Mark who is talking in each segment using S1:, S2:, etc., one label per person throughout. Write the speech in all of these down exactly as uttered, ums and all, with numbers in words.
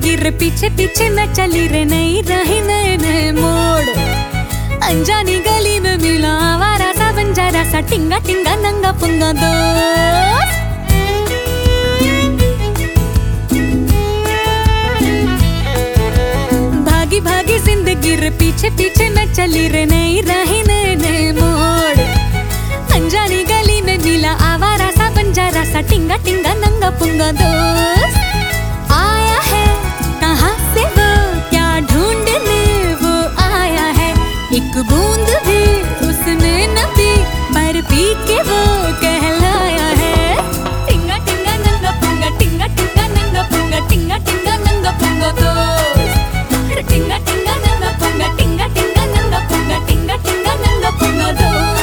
S1: जिंदगी रे पीछे पीछे मैं चली रे, नई रही नए नए मोड़। अनजानी गली में मिला आवारा सा बंजारा सा, टिंगा टिंगा नंगा पुंगा दोस्त। भागी भागी जिंदगी रे पीछे पीछे मैं चली रे, नई रही नए नए मोड़। अनजानी गली में मिला आवारा सा बंजारा सा, टिंगा टिंगा नंगा पुंगा दोस्त। आया है कहाँ से वो, क्या ढूंढने वो आया है, एक बूंद भी उसने न पी, पर पी के वो कहलाया है। टिंगा टिंगा नंगा पुंगा, टिंगा टिंगा नंगा पुंगा, टिंगा टिंगा नंगा पुंगा दोस्त। टिंगा टिंगा नंगा पुंगा, टिंगा टिंगा नंगा पुंगा, टिंगा टिंगा नंगा पुंगा दोस्त।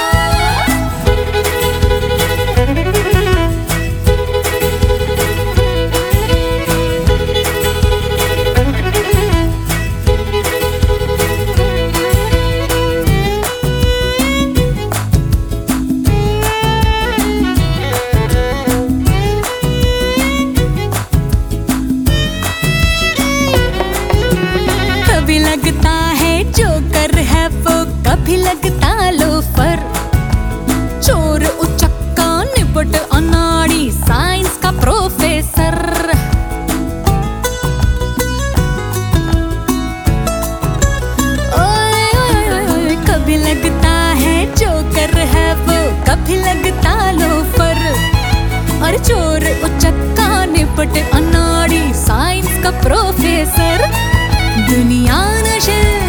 S1: कभी लगता है जोकर है वो, कभी लगता लोफर, चोर उचक्का निपट अनाड़ी, साइंस का प्रोफेसर। ओए ओए ओए, कभी लगता है जोकर है वो, कभी लगता लोफर, और चोर उचक्का निपट अनाड़ी, साइंस का प्रोफेसर। दुनिया नशे